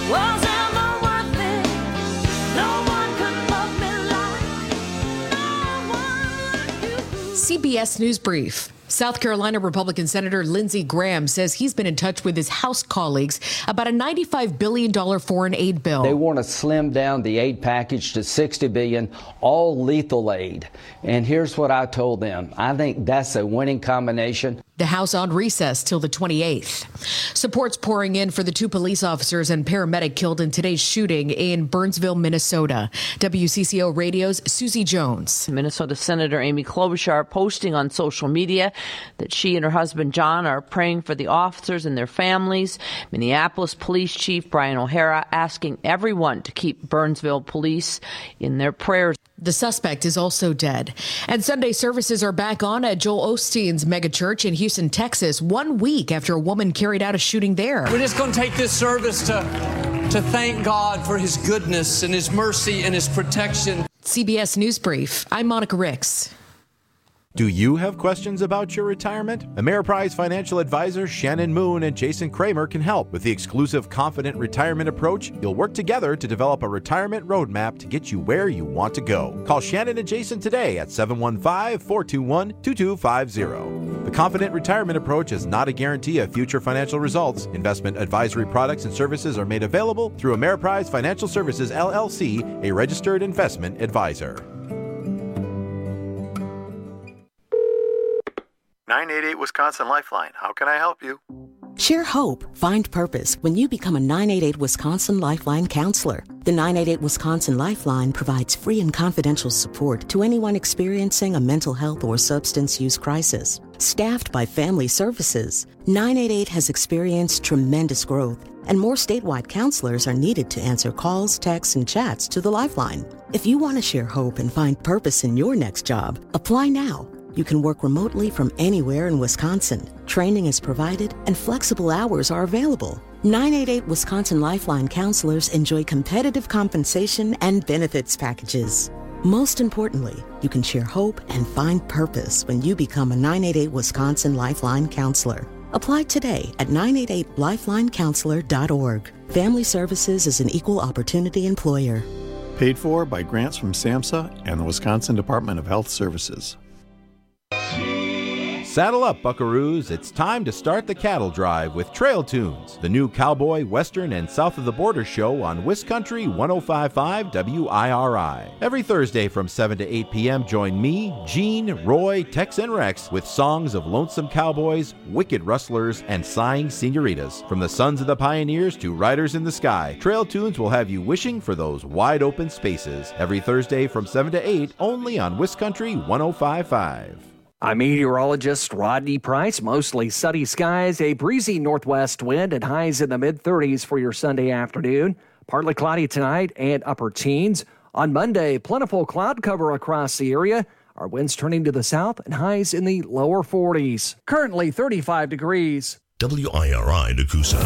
was ever worth it. No one could love me like, no one like you. CBS News Brief. South Carolina Republican Senator Lindsey Graham says he's been in touch with his House colleagues about a $95 billion foreign aid bill. They want to slim down the aid package to $60 billion, all lethal aid. And here's what I told them. I think that's a winning combination. The House on recess till the 28th. Support's pouring in for the 2 police officers and paramedic killed in today's shooting in Burnsville, Minnesota. WCCO Radio's Susie Jones. Minnesota Senator Amy Klobuchar posting on social media that she and her husband John are praying for the officers and their families. Minneapolis Police Chief Brian O'Hara asking everyone to keep Burnsville police in their prayers. The suspect is also dead. And Sunday services are back on at Joel Osteen's megachurch in Houston, Texas, 1 week after a woman carried out a shooting there. We're just going to take this service to thank God for his goodness and his mercy and his protection. CBS News Brief. I'm Monica Ricks. Do you have questions about your retirement? Ameriprise financial advisors Shannon Moon and Jason Kramer can help. With the exclusive Confident Retirement Approach, you'll work together to develop a retirement roadmap to get you where you want to go. Call Shannon and Jason today at 715-421-2250. The Confident Retirement Approach is not a guarantee of future financial results. Investment advisory products and services are made available through Ameriprise Financial Services, LLC, a registered investment advisor. 988 Wisconsin Lifeline. How can I help you? Share hope, find purpose when you become a 988 Wisconsin Lifeline counselor. The 988 Wisconsin Lifeline provides free and confidential support to anyone experiencing a mental health or substance use crisis. Staffed by Family Services, 988 has experienced tremendous growth, and more statewide counselors are needed to answer calls, texts, and chats to the Lifeline. If you want to share hope and find purpose in your next job, apply now. You can work remotely from anywhere in Wisconsin. Training is provided and flexible hours are available. 988 Wisconsin Lifeline counselors enjoy competitive compensation and benefits packages. Most importantly, you can share hope and find purpose when you become a 988 Wisconsin Lifeline counselor. Apply today at 988lifelinecounselor.org. Family Services is an equal opportunity employer. Paid for by grants from SAMHSA and the Wisconsin Department of Health Services. Saddle up, buckaroos. It's time to start the cattle drive with Trail Tunes, the new cowboy, western, and south of the border show on Wiscountry 105.5 WIRI. Every Thursday from 7 to 8 p.m., join me, Gene, Roy, Tex, and Rex with songs of lonesome cowboys, wicked rustlers, and sighing senoritas. From the sons of the pioneers to riders in the sky, Trail Tunes will have you wishing for those wide open spaces. Every Thursday from 7 to 8, only on Wiscountry 105.5. I'm meteorologist Rodney Price. Mostly sunny skies, a breezy northwest wind, and highs in the mid-30s for your Sunday afternoon. Partly cloudy tonight and upper teens. On Monday, plentiful cloud cover across the area. Our winds turning to the south and highs in the lower 40s. Currently 35 degrees. WIRI Nakusa.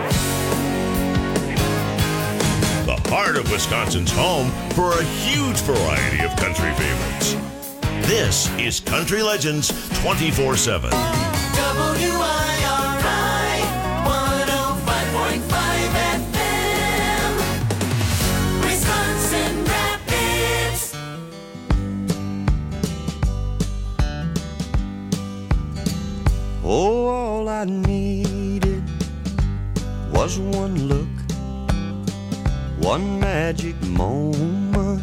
The heart of Wisconsin's home for a huge variety of country favorites. This is Country Legends 24/7. WIRI 105.5 FM, Wisconsin Rapids. Oh, all I needed was one look, one magic moment.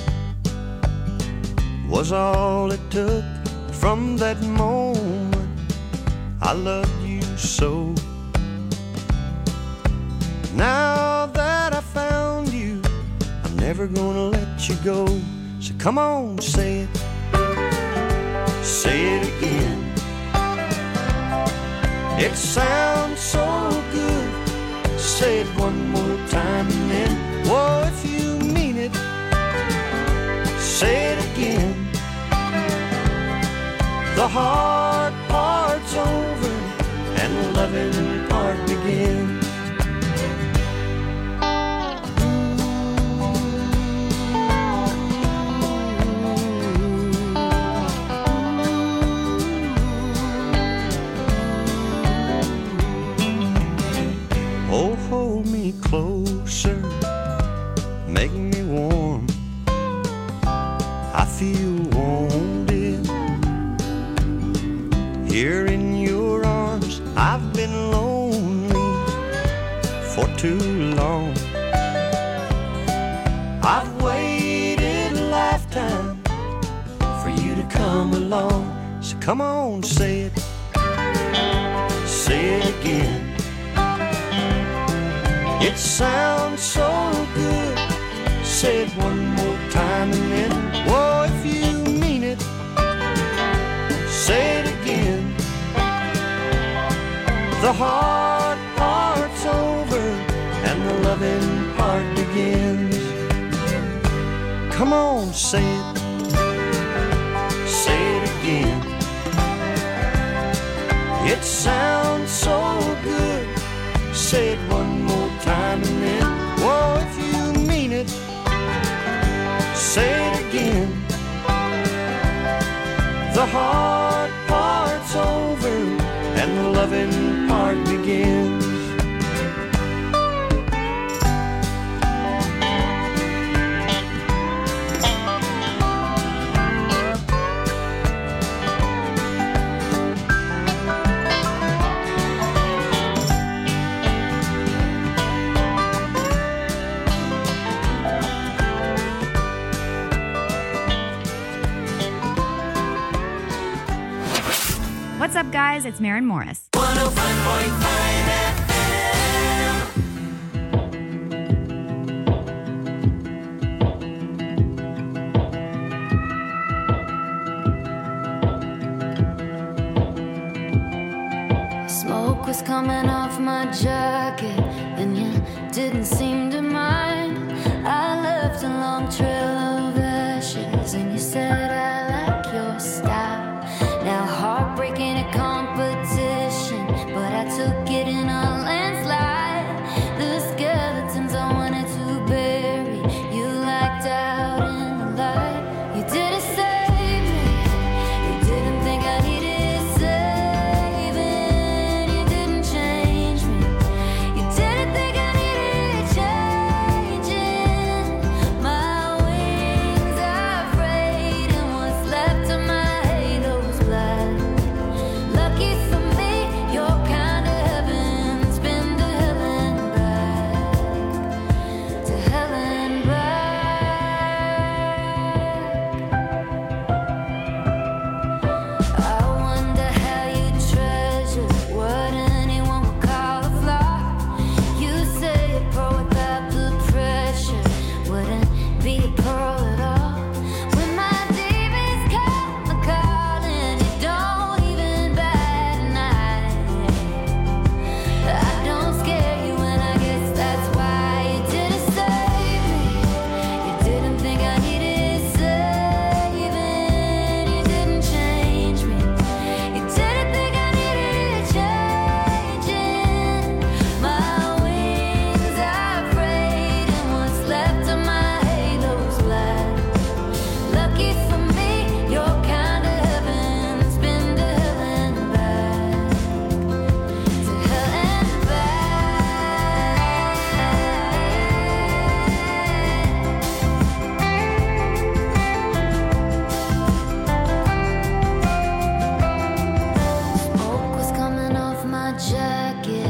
Was all it took. From that moment I loved you so. Now that I found you, I'm never gonna let you go. So come on, say it again. It sounds so good. Say it one more time and then, whoa, if you mean it, say it again. The hard part's over and the loving part begins. Oh, hold me close. closer, make me warm. I feel wanted here in your arms. I've been lonely for too long. I've waited a lifetime for you to come along. So come on, say it again. It sounds so good. Say it one more time and then, whoa, if you mean it, say it again. The hard part's over and the loving part begins. Come on, say it again. It sounds so good. Say it one more time and then, whoa, if you mean it, say it again. The hard part's over and the loving part begins. What's up, guys? It's Maren Morris. 105.5 FM. Smoke was coming off my jacket, and you didn't seem to mind. I left a long trail of ashes, and you said I like your style. Now heartbreaking a competition, but I took it in a landslide. The skeletons I wanted to bury, you liked out in the light. You didn't save me, you didn't think I needed saving. You didn't change me, you didn't think I needed changing. My wings are frayed and what's left of my halo's black. Lucky for me, your kind of heaven's been to hell and back, to hell and back. I wonder how you treasure what anyone would call a flaw. You say a pearl without the pressure wouldn't be a pearl at all. When my demons come a-calling, you don't even bat an eye. I don't scare you, and I guess that's why you didn't save me. You didn't think I needed saving. You didn't change me. You didn't think I needed changing. My wings are frayed and what's left of my halo's black. Lucky for me, your kind of heaven's been to hell and back, to hell and back. Smoke was coming off my jacket,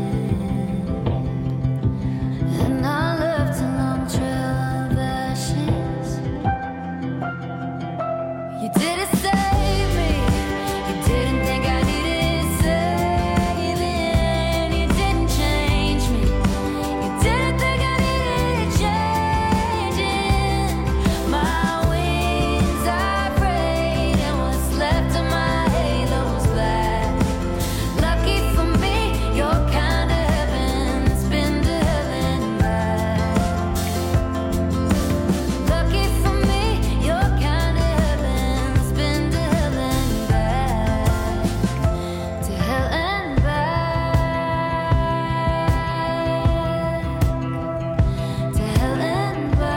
and I left a long trail of ashes. You didn't save me, you didn't think I needed saving. You didn't change me, you didn't think I needed changing. My wings are frayed and what's left of my halo's black. Lucky for me, your kind of heaven's been to hell and back. Lucky for me, your kind of heaven's been to hell and back, to hell and back, to hell and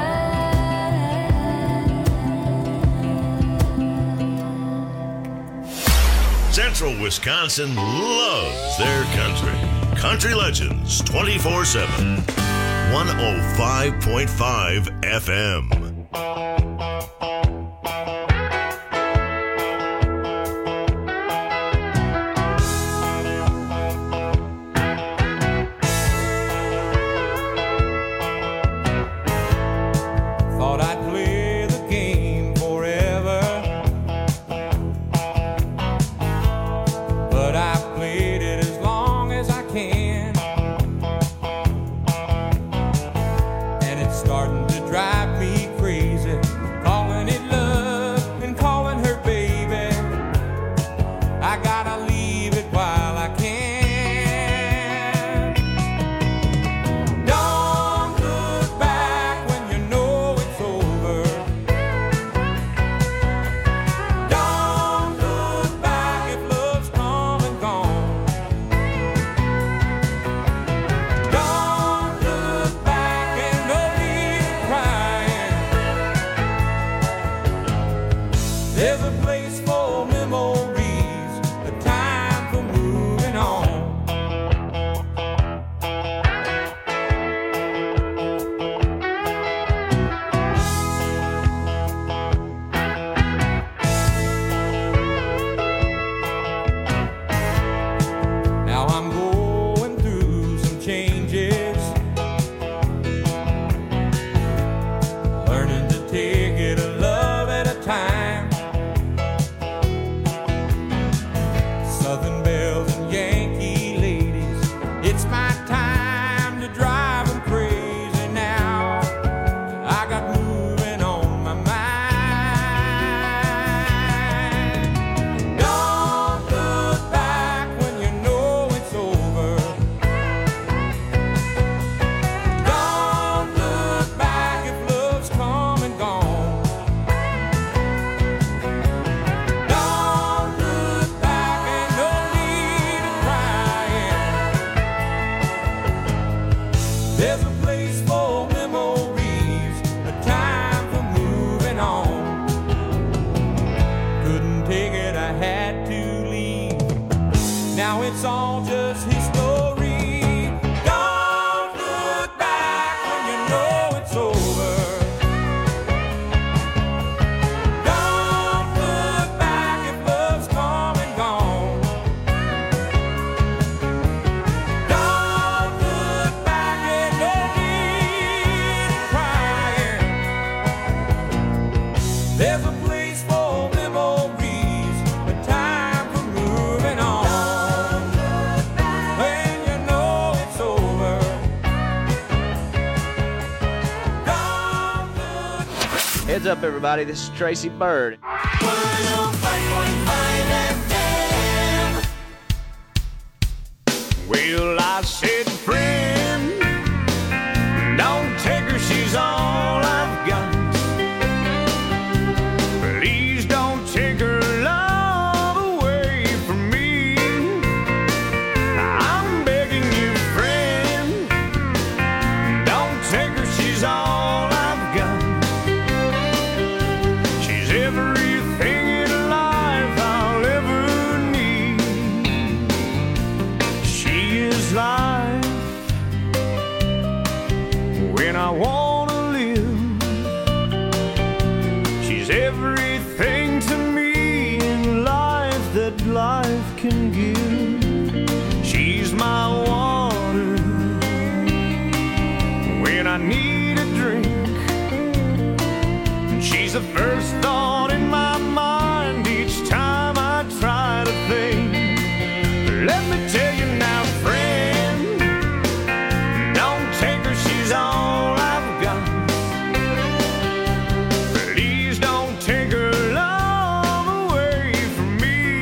back. Central Wisconsin loves their country. Country Legends 24/7. 105.5 FM. Thought I'd play the game forever, but I played it as long as I can, and it's starting to drive me crazy, calling it love and calling her baby. I gotta leave it while I can. Don't look back when you know it's over. Don't look back if love's come and gone. Don't look back and no need of crying. There's a place for memories, a time for moving on. Now I'm going through some changes, learning to take it a love at a time. Southern belles and Yankee ladies, it's my time to drive them crazy now. I got moving on my mind. Don't look back when you know it's over. Don't look back if love's come and gone. Don't look back and no need of crying. There's a place for memories, a time for moving on. Couldn't take it, I had to leave. Now it's all just history. Don't look back when you know it's over. Don't look back if love's come and gone. Don't look back and no need of crying. There's a place for memories, a time for moving on. When you know it's over. Don't look. Heads up, everybody. This is Tracy Bird. 105.5 FM. Well, I said, friend, don't take her, she's all I've got. Please don't take her love away from me. I'm begging you, friend, don't take her, she's all I've got. She's everything in life I'll ever need. She is life when I wanna live. She's everything to me in life that life can give. She's my water when I need a drink. She's the first thought in my mind each time I try to think. Let me tell you now, friend, don't take her, she's all I've got. Please don't take her love away from me.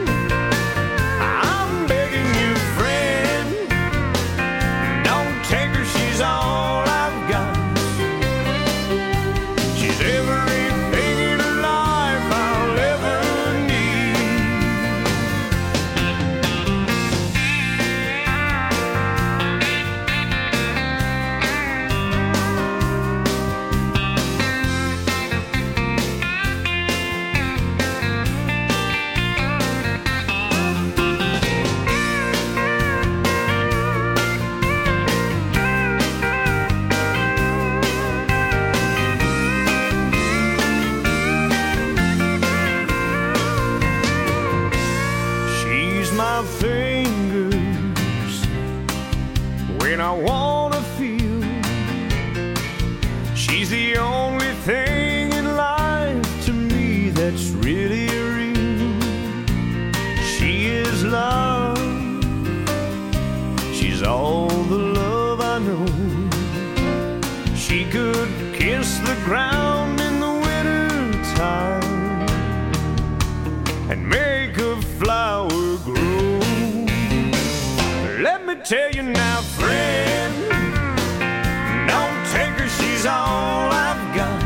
I'm begging you, friend, don't take her, she's all I've got. She's everything in She could kiss the ground in the winter time and make a flower grow. Let me tell you now, friend, don't take her, she's all I've got.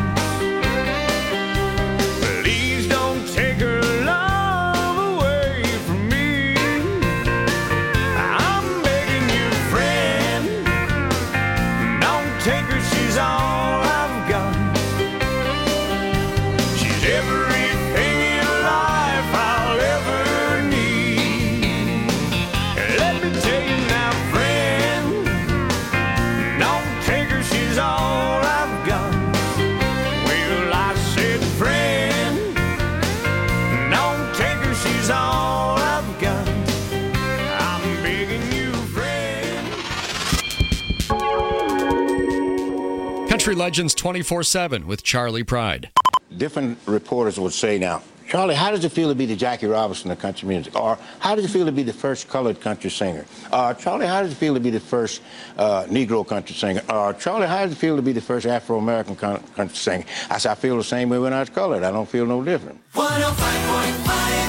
Please don't take her love away from me. I'm begging you, friend, don't take her, she's all I've got. She's everything in life I'll ever need. Let me tell you now, friend, don't take her, she's all I've got. Well, I said, friend, don't take her, she's all I've got. I'm begging you, friend. Country Legends 24/7 with Charlie Pride. Different reporters would say now, Charlie, how does it feel to be the Jackie Robinson of country music? Or how does it feel to be the first colored country singer? Charlie, how does it feel to be the first Negro country singer? Charlie, how does it feel to be the first Afro-American country singer? I said, I feel the same way when I was colored. I don't feel no different. 105.5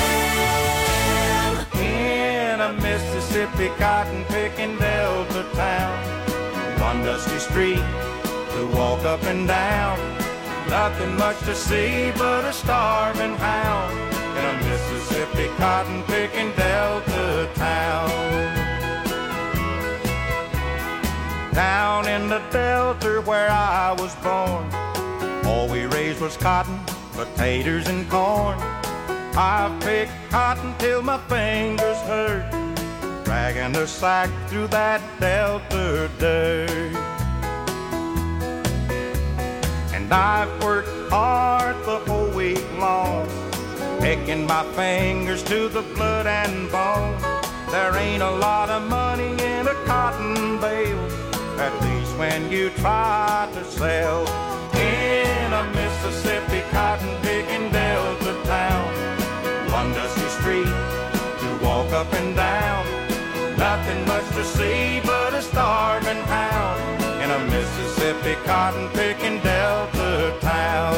FM. In a Mississippi cotton-picking Delta town, one dusty street to walk up and down. Nothing much to see but a starving hound in a Mississippi cotton-picking Delta town. Down in the Delta where I was born, all we raised was cotton, potatoes, and corn. I've picked cotton till my fingers hurt, dragging a sack through that Delta dirt. And I've worked hard the whole week long, picking my fingers to the blood and bone. There ain't a lot of money in a cotton bale, at least when you try to sell. In a Mississippi cotton-picking Delta town, one dusty street to walk up and down. Nothing much to see but a starving hound in a Mississippi cotton-picking Delta town.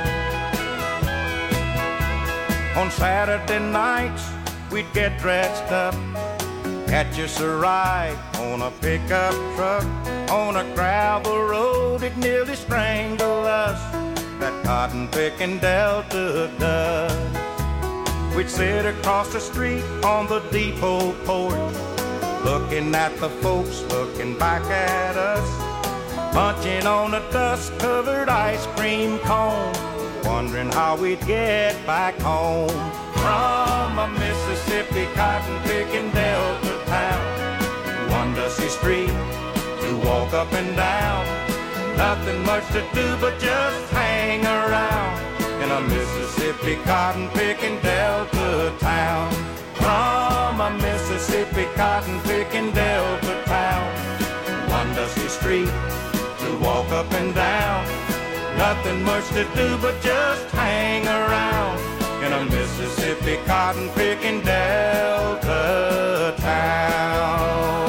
On Saturday nights, we'd get dressed up, catch us a ride on a pickup truck. On a gravel road, it nearly strangled us, that cotton-picking Delta does. We'd sit across the street on the depot porch, looking at the folks looking back at us, munching on a dust-covered ice cream cone, wondering how we'd get back home. From a Mississippi cotton-picking Delta town, one dusty street to walk up and down. Nothing much to do but just hang around in a Mississippi cotton-picking Delta town. From a Mississippi cotton-picking Delta town, one dusty street to walk up and down. Nothing much to do but just hang around in a Mississippi cotton-picking Delta town.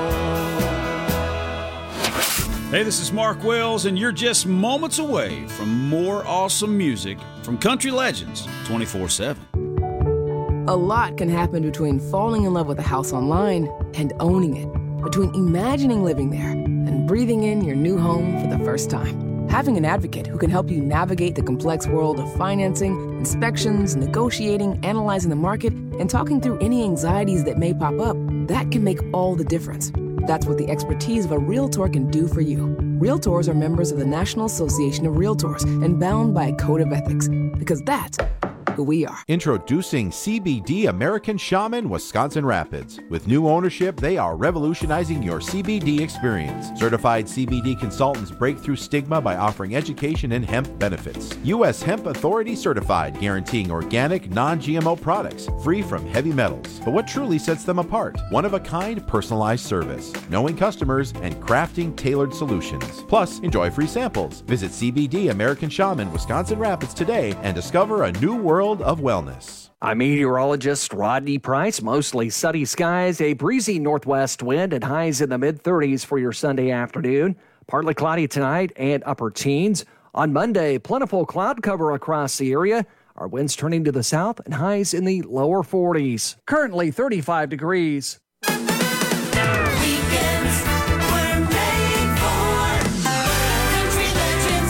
Hey, this is Mark Wells, and you're just moments away from more awesome music from Country Legends 24/7. A lot can happen between falling in love with a house online and owning it, between imagining living there and breathing in your new home for the first time. Having an advocate who can help you navigate the complex world of financing, inspections, negotiating, analyzing the market, and talking through any anxieties that may pop up, that can make all the difference. That's what the expertise of a Realtor can do for you. Realtors are members of the National Association of Realtors and bound by a code of ethics, because that's who we are. Introducing CBD American Shaman Wisconsin Rapids. With new ownership, they are revolutionizing your CBD experience. Certified CBD consultants break through stigma by offering education in hemp benefits. U.S. Hemp Authority certified, guaranteeing organic, non-GMO products, free from heavy metals. But what truly sets them apart? One-of-a-kind personalized service, knowing customers, and crafting tailored solutions. Plus, enjoy free samples. Visit CBD American Shaman Wisconsin Rapids today and discover a new world world of wellness. I'm meteorologist Rodney Price. Mostly sunny skies, a breezy northwest wind, and highs in the mid-30s for your Sunday afternoon. Partly cloudy tonight and upper teens. On Monday, plentiful cloud cover across the area. Our winds turning to the south and highs in the lower 40s. Currently 35 degrees. Weekends were made for Country Legends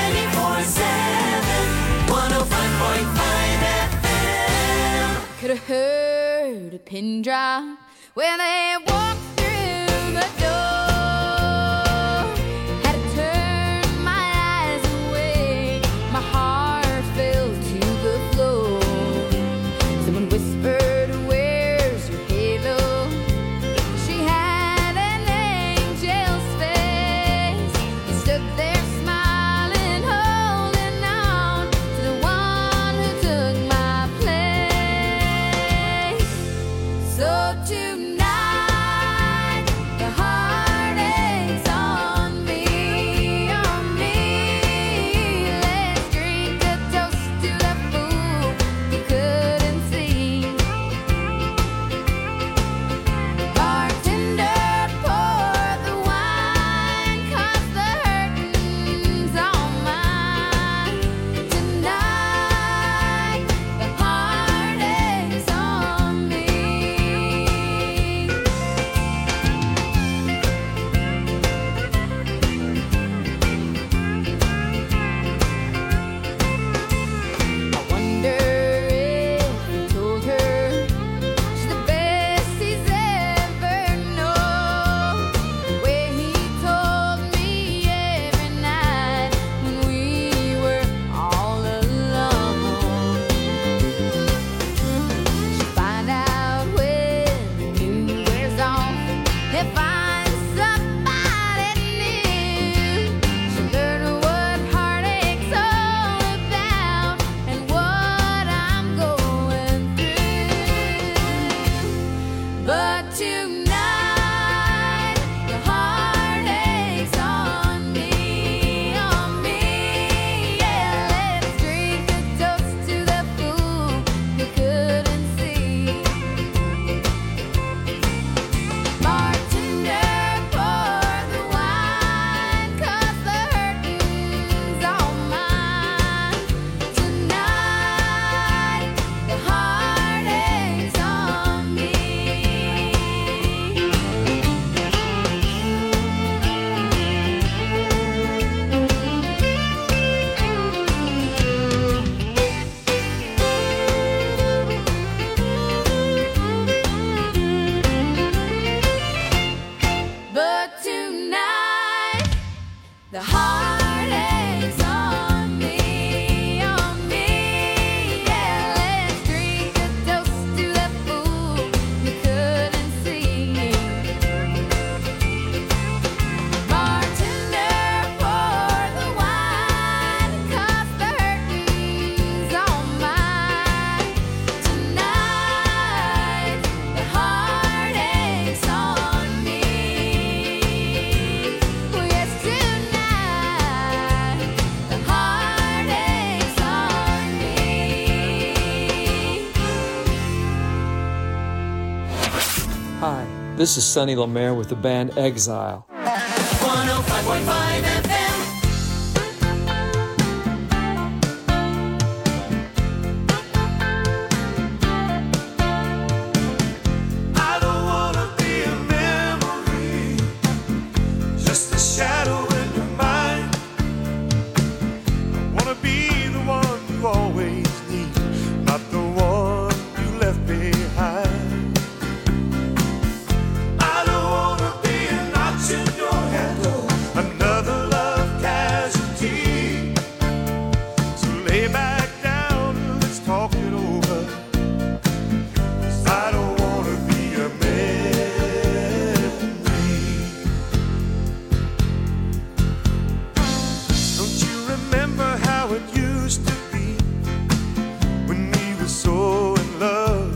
24/7, 105.5 FM. Could have heard a pin drop when they walked through the door. Had to turn my eyes away. My heart fell to the floor. Someone whispered, "Where's your halo?" She had an angel's face. He stood there smiling, holding on to the one who took my place. So tonight, the heartache's on me, on me. Let's drink a toast to the fool who couldn't see. Bartender, pour the wine, 'cause the hurting's on mine. Tonight, the heartache's on me. I wonder if he told her she's the best he's ever known. The way he told me every night when we were all alone. She'll find out when the moon wears off. He'll find somebody new. She'll learn what heartache's all about and what I'm going through. But tonight, the heartache's on me, on me. Yeah, let's drink a toast to the fool who couldn't see. Bartender, pour the wine, 'cause the hurting's on mine. Tonight, the heartache's on me. But tonight, the heartache's on me, on me. Yeah, let's drink a toast to the fool who couldn't see. Bartender, pour the wine, 'cause the hurting's on mine. Tonight, the heartache's on me. Oh, yes, tonight, the heartache's on me. Hi, this is Sonny Lemaire with the band Exile. 105.5 FM. I don't wanna be a memory, just a shadow in your mind. I wanna be the one you always need, not the one you left behind. I don't wanna be a notch in your handle, another love casualty. So lay back down and let's talk it over. 'Cause I don't wanna be a memory. Don't you remember how it used to be when we were so in love?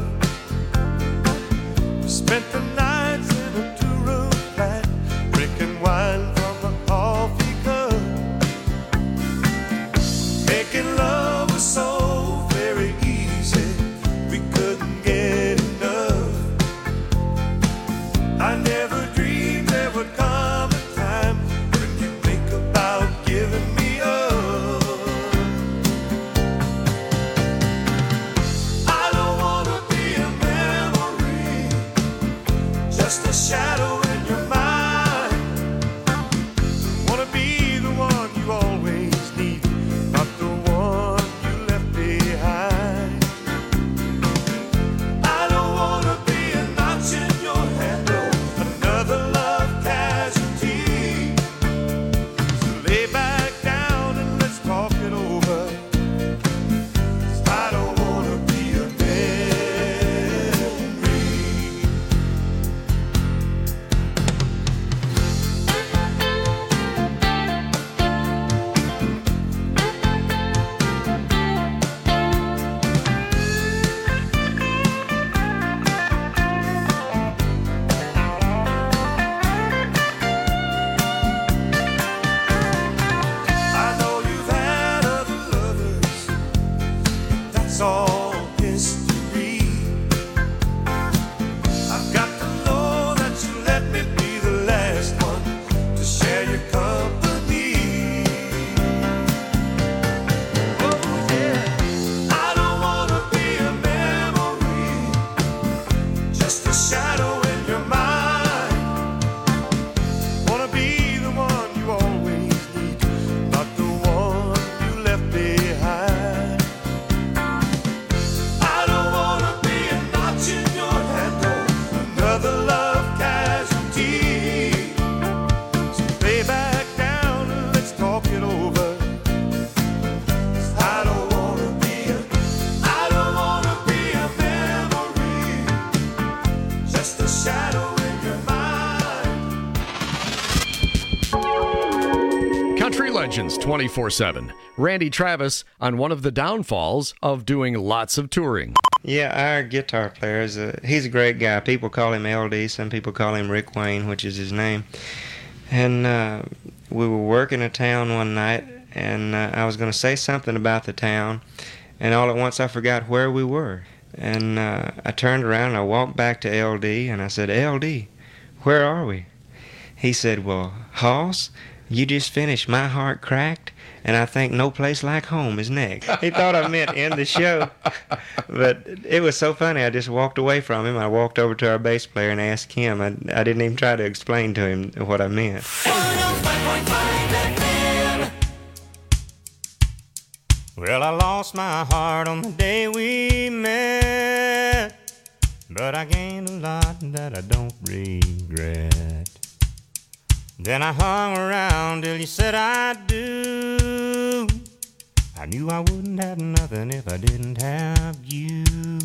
We spent the nights in a two-room flat, drinking wine from a coffee cup. Making love was so very easy. Legends 24/7. Randy Travis on one of the downfalls of doing lots of touring. Yeah, our guitar player, he's a great guy. People call him LD. Some people call him Rick Wayne, which is his name. And we were working a town one night, and I was going to say something about the town, and all at once I forgot where we were. And I turned around and I walked back to LD, and I said, LD, where are we? He said, well, Hoss, you just finished My Heart Cracked, and I think No Place Like Home is next. He thought I meant end the show. But it was so funny, I just walked away from him. I walked over to our bass player and asked him. I didn't even try to explain to him what I meant. Well, I lost my heart on the day we met, but I gained a lot that I don't regret. Then I hung around till you said I do. I knew I wouldn't have nothing if I didn't have you.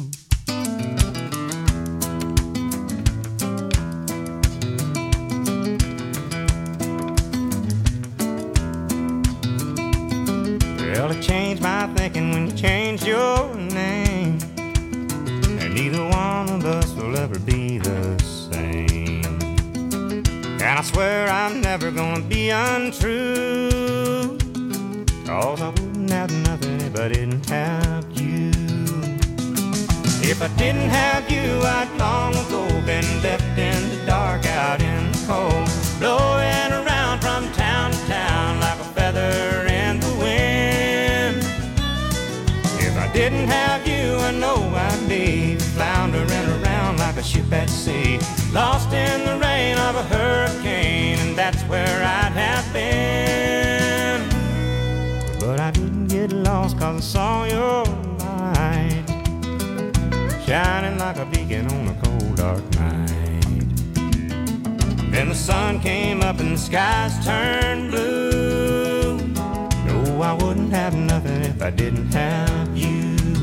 Well, it changed my thinking when you changed your name, and neither one of us will ever be the same. And I swear I'm never gonna be untrue, 'cause I wouldn't have nothing if I didn't have you. If I didn't have you, I'd long ago been left in the dark, out in the cold, blowing around from town to town like a feather in the wind. If I didn't have you, I know I'd be floundering around like a ship at sea, lost in the rain of a hurricane, and that's where I'd have been. But I didn't get lost 'cause I saw your light shining like a beacon on a cold dark night. Then the sun came up and the skies turned blue. No, I wouldn't have nothing if I didn't have you.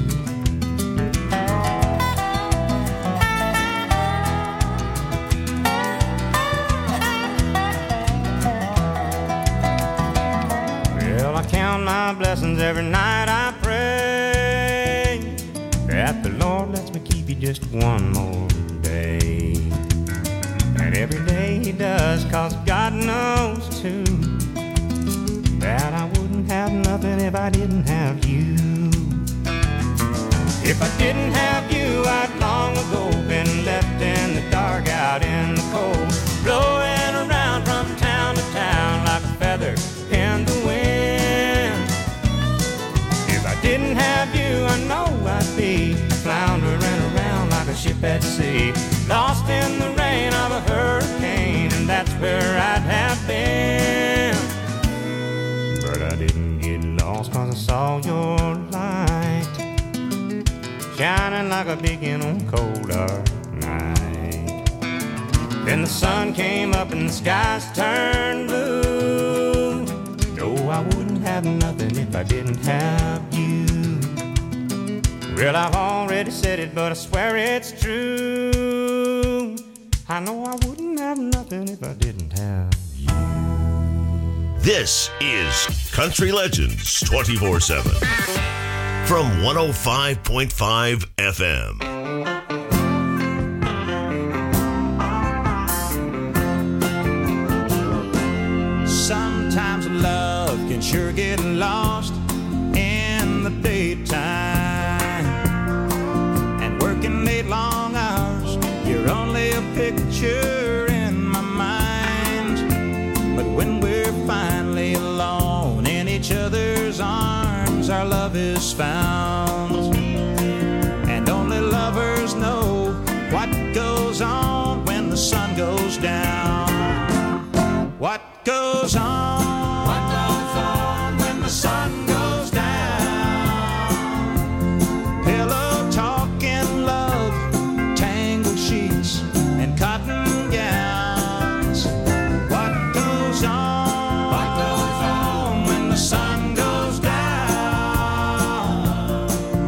I count my blessings every night I pray that the Lord lets me keep you just one more day. And every day He does, 'cause God knows too that I wouldn't have nothing if I didn't have you. If I didn't have you, I'd long ago been left in the dark, out in the cold, blowing around from town to town like a feather in the wind. Didn't have you, I know I'd be floundering around like a ship at sea, lost in the rain of a hurricane, and that's where I'd have been. But I didn't get lost 'cause I saw your light shining like a beacon on a cold dark night. Then the sun came up and the skies turned blue. No, I wouldn't have nothing if I didn't have you. Well, I've already said it, but I swear it's true. I know I wouldn't have nothing if I didn't have you. This is Country Legends 24/7 from 105.5 FM. Sometimes love can sure get lost in the daytime, and working late long hours, you're only a picture in my mind. But when we're finally alone in each other's arms, our love is found, and only lovers know what goes on when the sun goes down. What goes on? What goes on when the sun goes down? Pillow talking love, tangled sheets and cotton gowns. What goes on? What goes on when the sun goes down?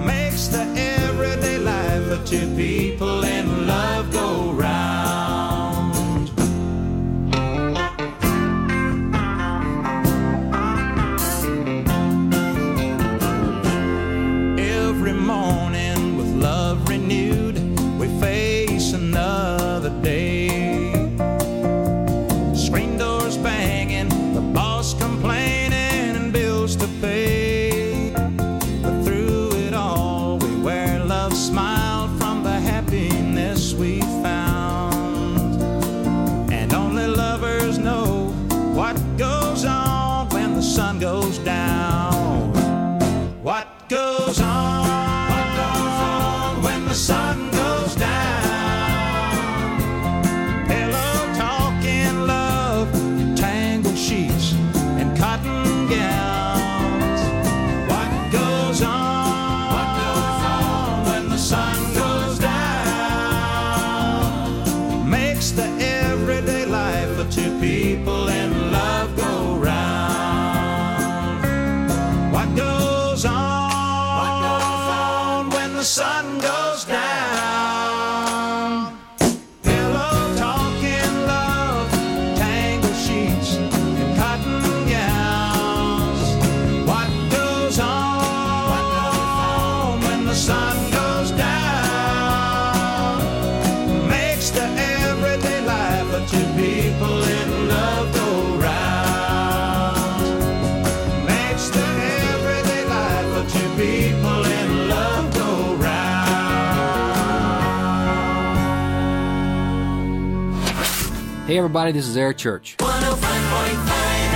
cotton gowns. What goes on? What goes on when the sun goes down? Makes the everyday life of two people in love go round. What goes on? What goes on when the sun goes down? Pillow talking love, tangled sheets and cotton gowns. What goes on? What goes on when the sun goes down? Makes the everyday life of two people in love go round. Makes the everyday life of two people in love go round. Hey, everybody, this is Eric Church. 105.5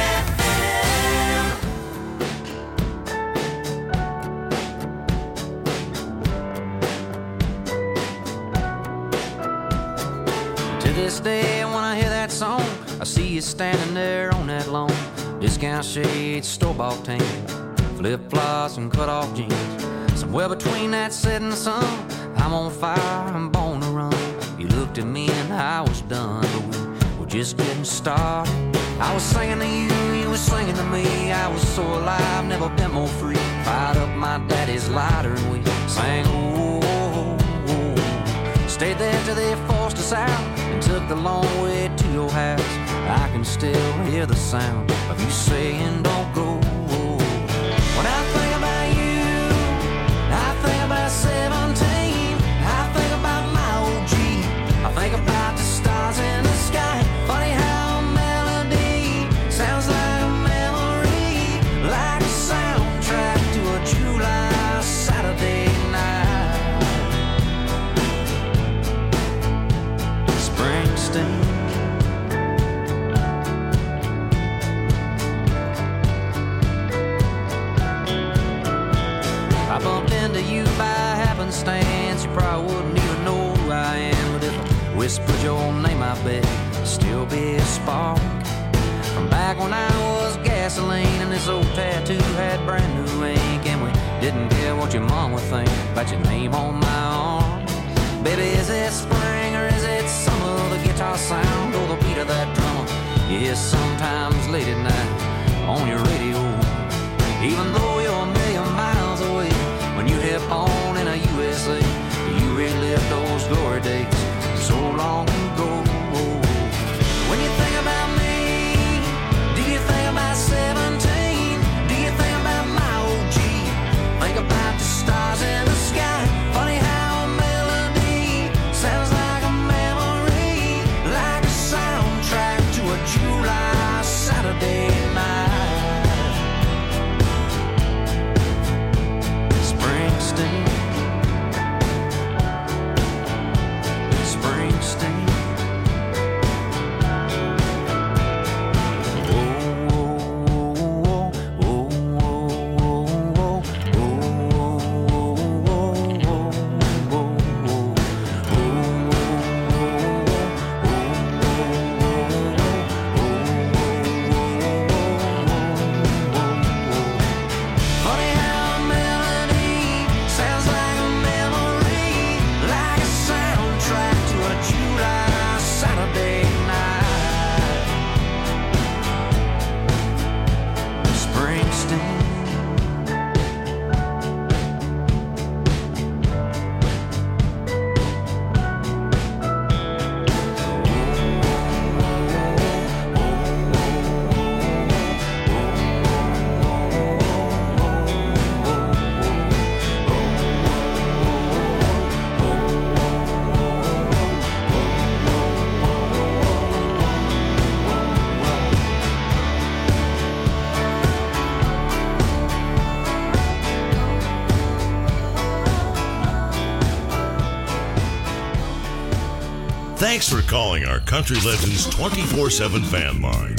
To this day, when I hear that song, I see you standing there on that lawn. Discount shades, store-bought tan, flip-flops and cut-off jeans. Somewhere between that setting sun, I'm on fire, I'm born to run. You looked at me and I was done, but we were just getting started. I was singing to you, you were singing to me. I was so alive, never been more free. Fired up my daddy's lighter and we sang, oh, oh, oh. Stayed there till they forced us out and took the long way to your house. I can still hear the sound of you saying don't go. When I think about you, I think about 17. I think about my old Jeep. I think about the stars in the sky. Funny how a melody sounds like a memory, like a soundtrack to a July Saturday night. Springsteen. I bumped into you by happenstance. You probably wouldn't even know who I am, but if I whispered your name, I bet it'd still be a spark. From back when I was gasoline and this old tattoo had brand new ink, and we didn't care what your mom would think about your name on my arm. Baby, is it spring or is it summer? The guitar sound or the beat of that drummer you hear sometimes late at night on your radio. Even though you're a million miles away, when you hit on in a USA, you relive those glory days so long ago. When you think about me, do you think about 17? Do you think about my old Jeep? Think about the stars in the sky. Funny how a melody sounds like a memory, like a soundtrack to a July Saturday night. Springsteen. Springsteen. Funny how a melody sounds like a memory, like a soundtrack to a July Saturday night. Springsteen. Thanks for calling our Country Legends 24/7 fan line.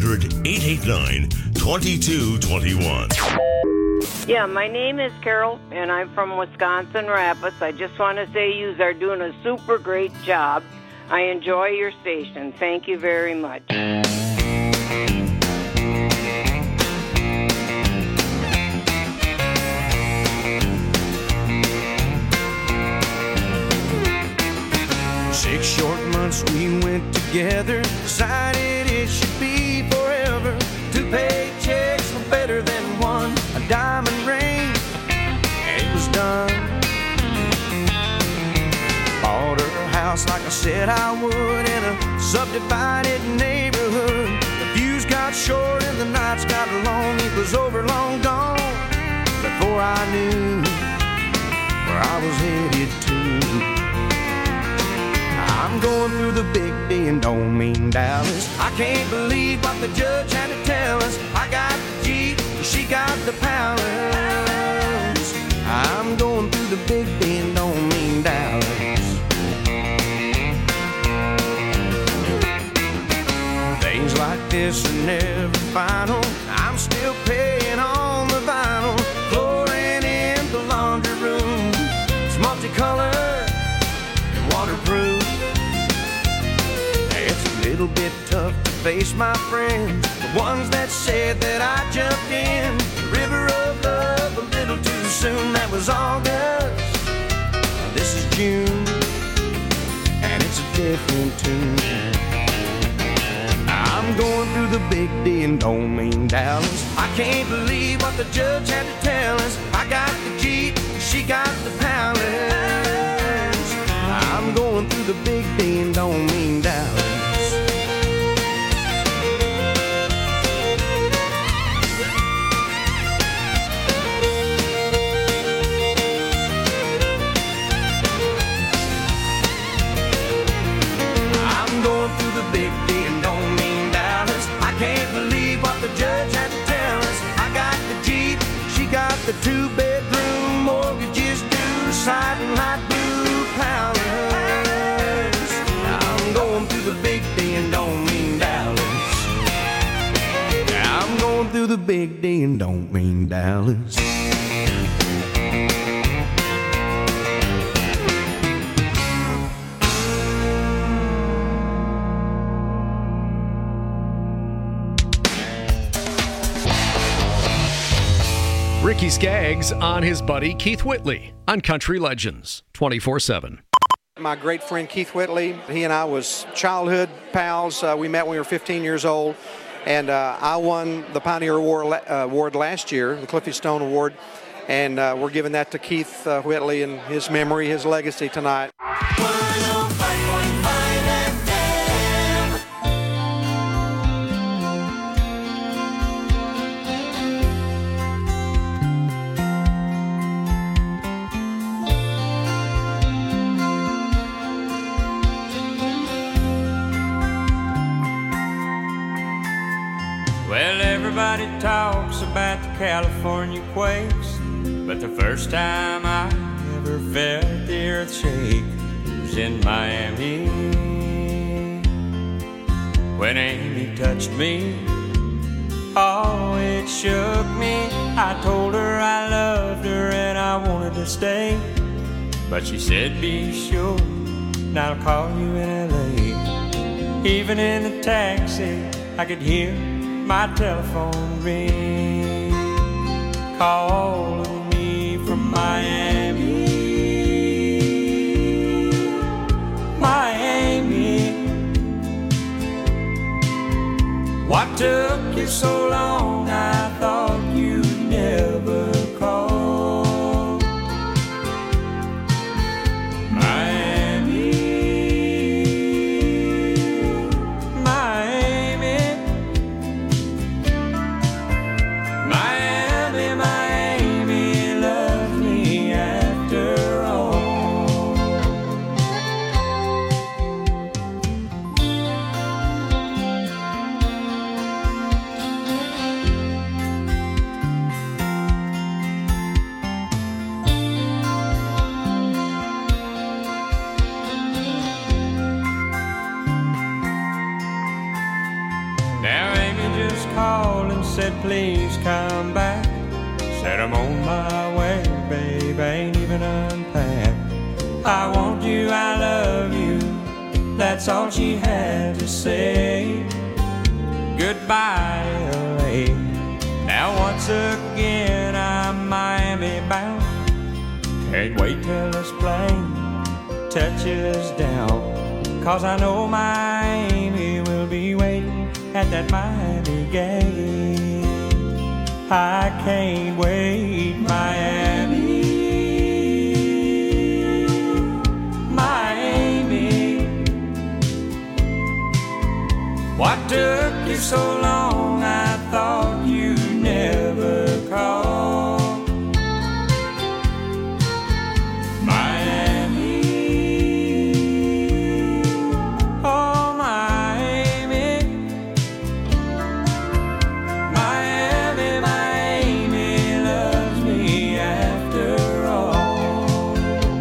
800-889-2221. Yeah, my name is Carol, and I'm from Wisconsin Rapids. I just want to say you are doing a super great job. I enjoy your station. Thank you very much. said I would in a subdivided neighborhood. The fuse got short and the nights got long. It was over, long gone, before I knew where I was headed to. I'm going through the big D and don't mean Dallas. I can't believe what the judge had to tell us. I got the Jeep, she got the palace. I'm going through the big D and don't mean Dallas. Things like this are never final. I'm still paying on the vinyl. Chlorine in the laundry room. It's multicolored and waterproof. It's a little bit tough to face my friends, the ones that said that I jumped in the river of love a little too soon. That was August, this is June, and it's a different tune. I'm going through the big D and don't mean Dallas. I can't believe what the judge had to tell us. I got the Jeep, she got the palace. I'm going through the big D and don't mean Dallas. I'm going through the big D and don't mean Dallas. I can't believe what the judge had to tell us. I got the Jeep, she got the 2-bedroom, mortgages due, siding light blue palace. I'm going through the big D and don't mean Dallas. I'm going through the big D and don't mean Dallas. Ricky Skaggs on his buddy Keith Whitley on Country Legends 24/7. My great friend Keith Whitley, he and I was childhood pals. We met when we were 15 years old, and I won the Pioneer Award last year, the Cliffy Stone Award, and we're giving that to Keith Whitley and his memory, his legacy tonight. Well, everybody talks about the California quakes, but the first time I ever felt the earth shake was in Miami. When Amy touched me, oh, it shook me. I told her I loved her and I wanted to stay, but she said, be sure, and I'll call you in LA. Even in the taxi, I could hear my telephone ring, calling me from Miami. Miami, what took you so long? I thought you'd never call. Miami, Miami, Miami, Miami, love me after all. Now Amy just called and said, please come back. Said I'm on my way, babe, ain't even unpacked. I want you, I love you, that's all she had to say. Goodbye, LA. Now once again I'm Miami bound. Can't wait till this plane touches down, 'cause I know my Amy will be waiting at that Miami gate. I can't wait, Miami, Miami, took you so long, I thought you'd never call. Miami, oh Miami, Miami, Miami loves me after all.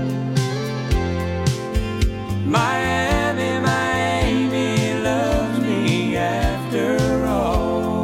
Miami, Miami loves me after all.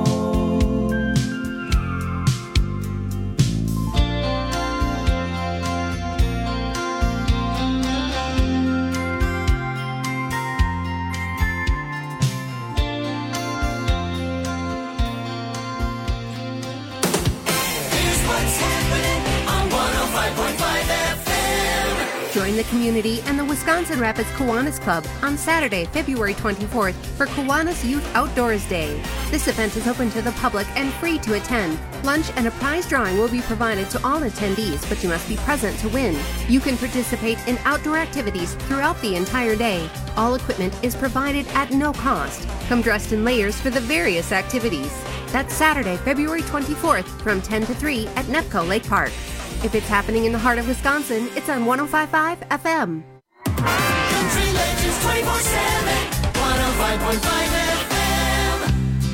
Here's what's happening on 105.5 FM. Join the community and the Wisconsin Rapids Kiwanis Club on Saturday, February 24th for Kiwanis Youth Outdoors Day. This event is open to the public and free to attend. Lunch and a prize drawing will be provided to all attendees, but you must be present to win. You can participate in outdoor activities throughout the entire day. All equipment is provided at no cost. Come dressed in layers for the various activities. That's Saturday, February 24th from 10 to 3 at Nepco Lake Park. If it's happening in the heart of Wisconsin, it's on 105.5 FM. Country Legends 24/7, 105.5 FM.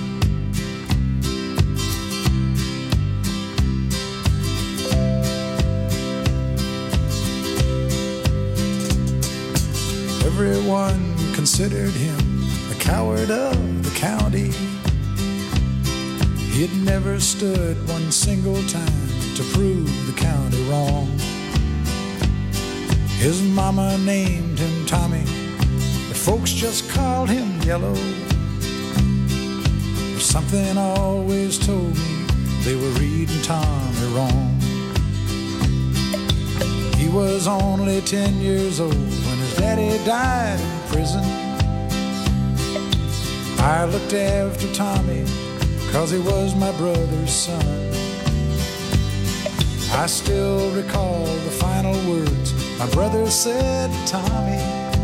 Everyone considered him a coward of the county. He'd never stood one single time to prove the county wrong. His mama named him Tommy, but folks just called him Yellow. But something always told me they were reading Tommy wrong. He was only 10 years old when his daddy died in prison. I looked after Tommy 'cause he was my brother's son. I still recall the final words my brother said to Tommy.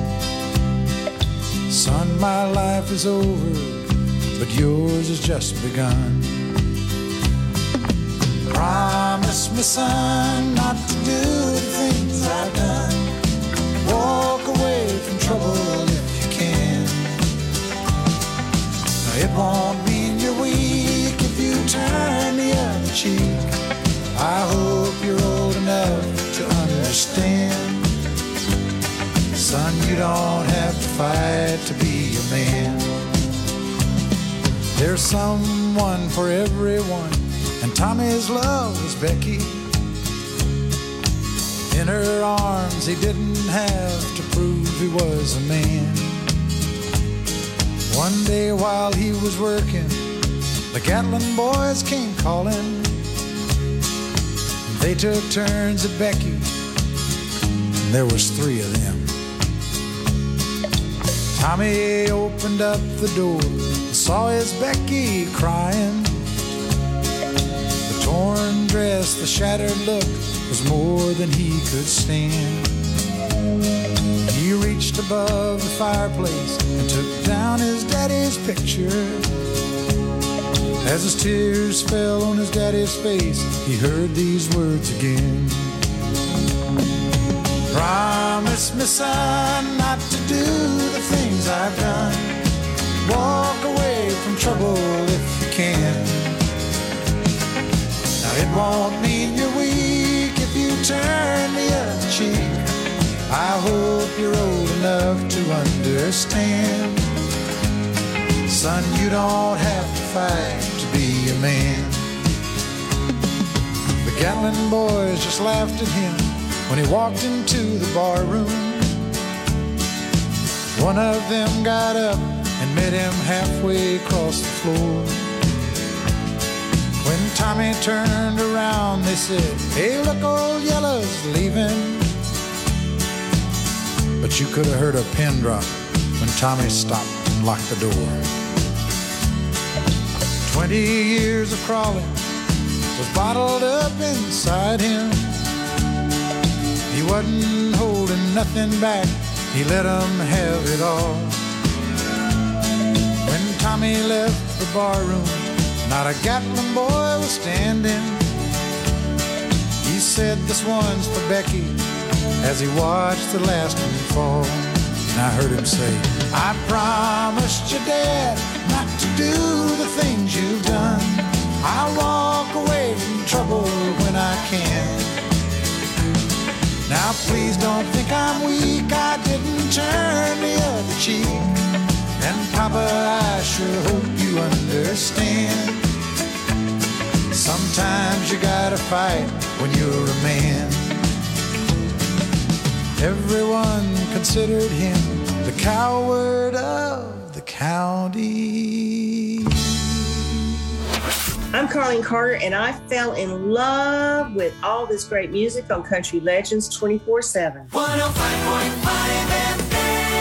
Son, my life is over, but yours has just begun. Promise me, son, not to do the things I've done. Walk away from trouble if you can. Now, it won't mean you're weak if you turn the other cheek. I hope you're old enough to understand. Son, you don't have to fight to be a man. There's someone for everyone, and Tommy's love was Becky. In her arms he didn't have to prove he was a man. One day while he was working, the Gatlin boys came calling. They took turns at Becky, and there was 3 of them. Tommy opened up the door and saw his Becky crying. The torn dress, the shattered look was more than he could stand. He reached above the fireplace and took down his daddy's picture. As his tears fell on his daddy's face, he heard these words again. Promise me, son, not to do the things I've done. Walk away from trouble if you can. Now, it won't mean you're weak if you turn the other cheek. I hope you're old enough to understand. Son, you don't have to fight to be a man. The Gatlin boys just laughed at him when he walked into the bar room. One of them got up and met him halfway across the floor. When Tommy turned around, they said, "Hey, look, old Yellow's leaving." But you could have heard a pin drop when Tommy stopped and locked the door. 20 years of crawling was bottled up inside him. He wasn't holding nothing back, he let them have it all. When Tommy left the barroom, not a Gatlin boy was standing. He said, "This one's for Becky," as he watched the last one fall. And I heard him say, "I promised your dad not to do the things you've done. I'll walk away from trouble when I can. Now please don't think I'm weak, I didn't turn the other cheek. And Papa, I sure hope you understand. Sometimes you gotta fight when you're a man." Everyone considered him the coward of the county. I'm Carlene Carter, and I fell in love with all this great music on Country Legends 24/7. 105.5 FM.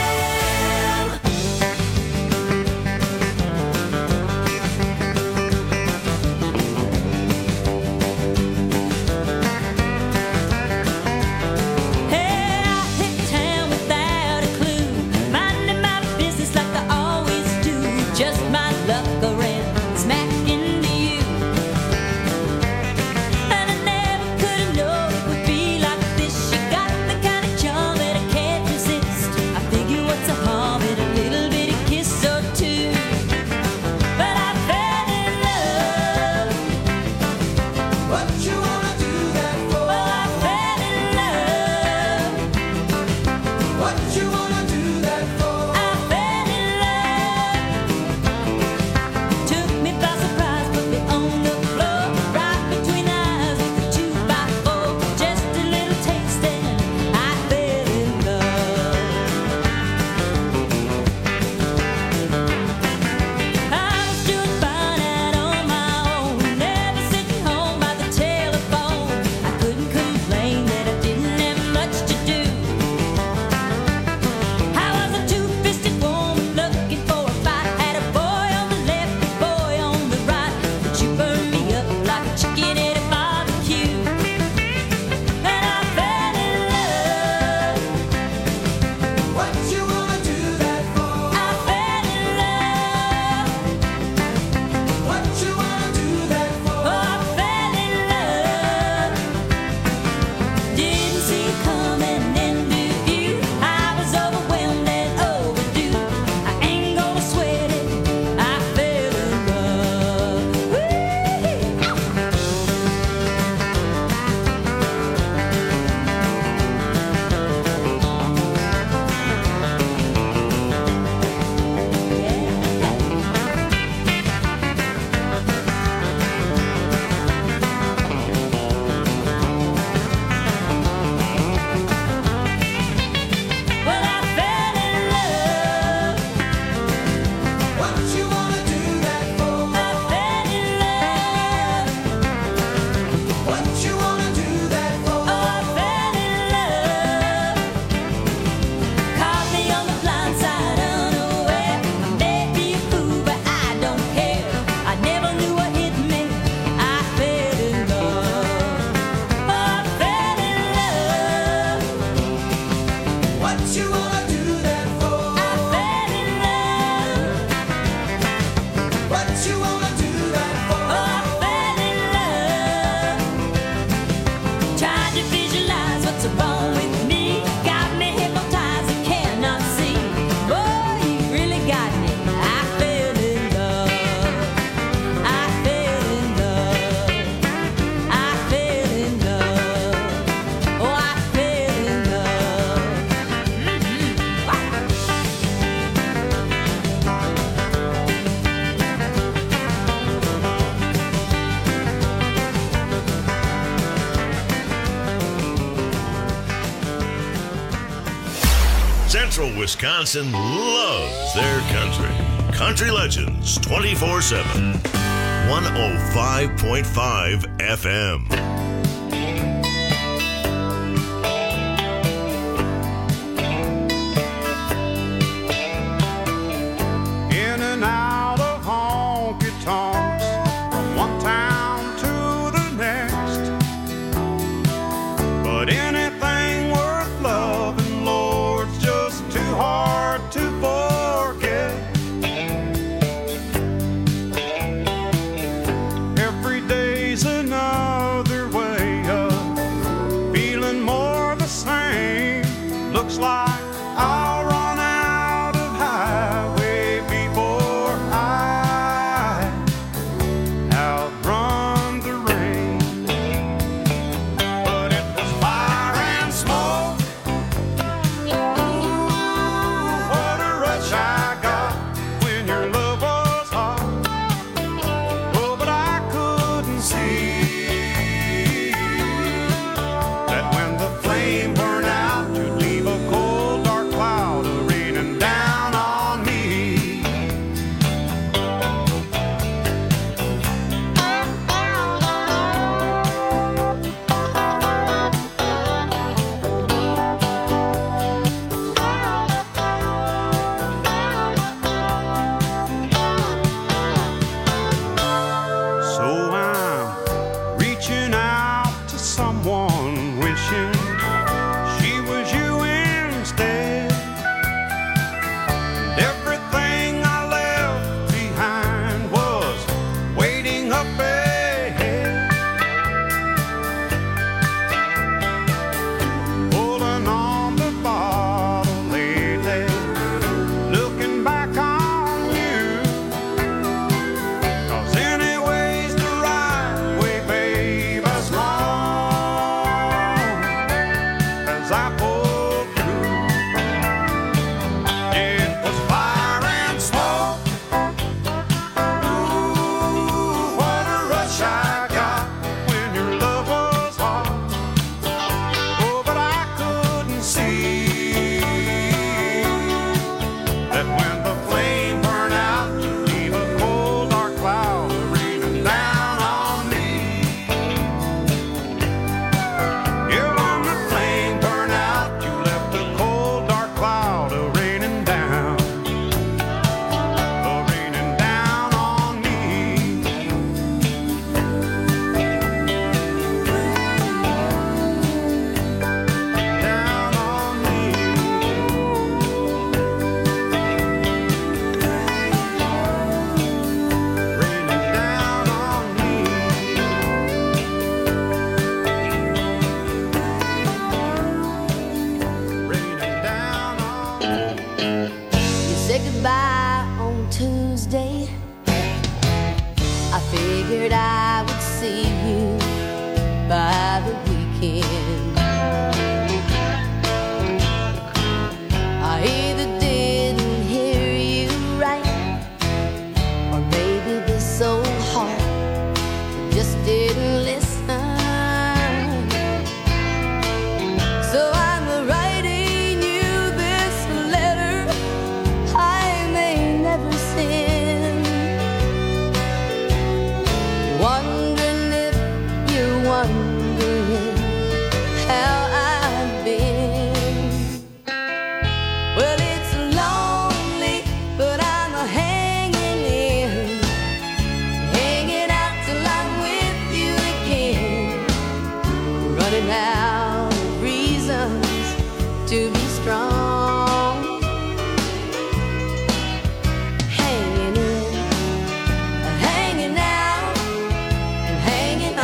Central Wisconsin loves their country. Country Legends 24/7. 105.5 FM. In and out of honky tonks, from one town to the next. But anything worth loving, Lord's just too hard to forget. wondering how I've been. Well, it's lonely, but I'm hanging in, hanging out till I'm with you again, running out of reasons to be strong, hanging in, hanging out, and hanging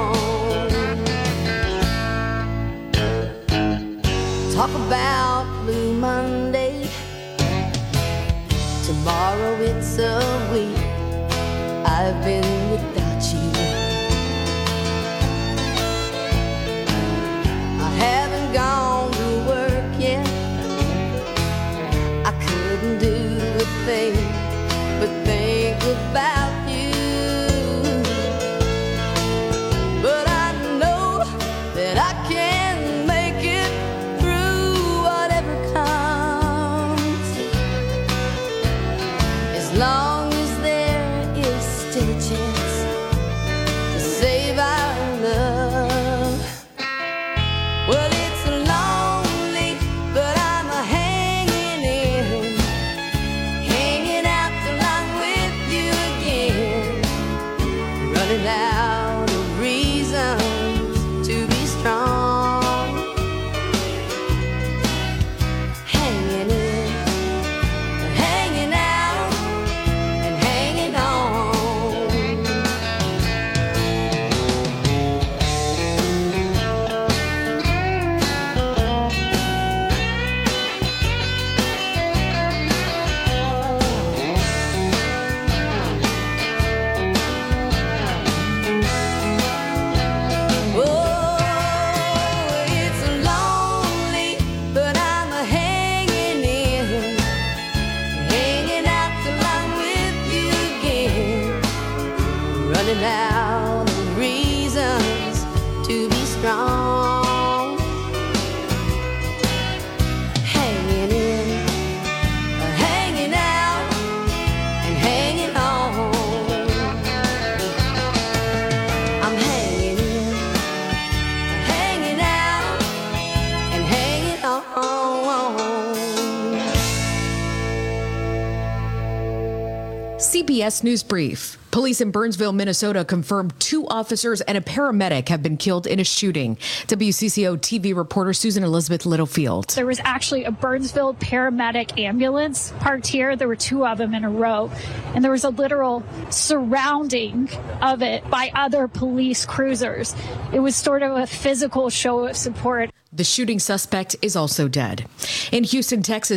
on. Talk about Blue Monday. Tomorrow it's a week I've been without you. I haven't gone to work yet. I couldn't do a thing but think about you. But I know that I can make it through whatever comes, as long as there is still a chance to save our love. Well, it's lonely, but I'm hanging in, hanging out till I'm with you again, running out of reasons to be strong, hanging in, hanging out, and hanging on. Oh, it's lonely, but I'm hanging in, hanging out till I'm with you again, running out of reasons to be strong, hanging in, hanging out, and hanging on. I'm hanging in, hanging out, and hanging on. CBS News Brief. Police in Burnsville, Minnesota confirmed 2 officers and a paramedic have been killed in a shooting. WCCO TV reporter Susan Elizabeth Littlefield. There was actually a Burnsville paramedic ambulance parked here. There were 2 of them in a row, and there was a literal surrounding of it by other police cruisers. It was sort of a physical show of support. The shooting suspect is also dead. In Houston, Texas,